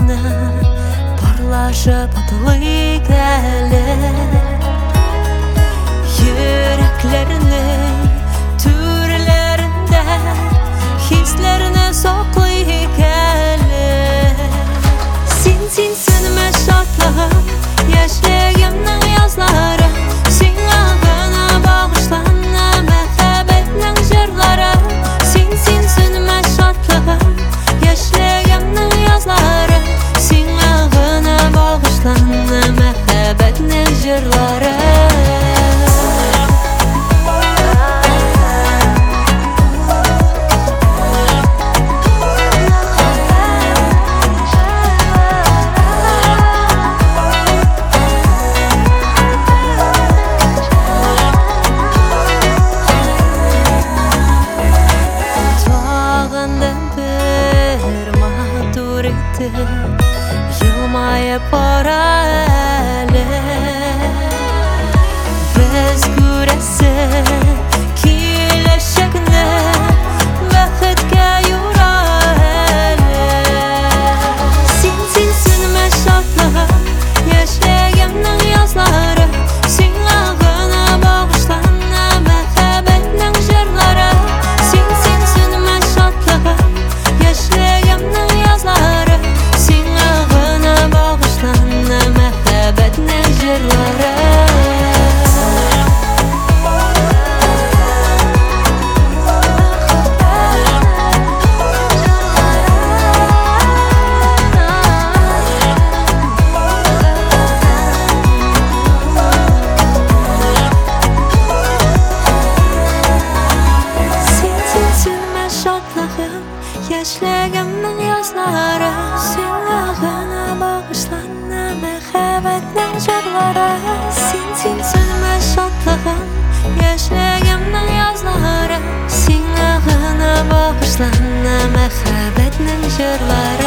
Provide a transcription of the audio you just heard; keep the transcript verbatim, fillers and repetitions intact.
Язларны Parlaşıp atılый gelir Yüreklerinin türlerinde Hislerini soklay gelir Sin sin sönme şartlığım Yaşlığımның yazları Sina gana bağışlanma Mehabetның jırları Sin sin sönme şartlığım Yaşlığımның yazları Sina gana bağışlanma Mehabetның jırları Yılmayıp orale Biz güresip kileşekne Vakitke yurale Sin sin sönme şartlığım Yaşlığımның yazları Sina gana bağışlanma Mehabetның jırları Sin sin sönme şartlığım Yaşlığımның yazları Mehabetning jırları Sin sin sönme şartlığım Yaşlığımның yazları Sina gana bağışlanma Mehabetning jırları Sin sin sönme şartlığım Yaşlığımның yazları Sina gana bağışlanma Mehabetning jırları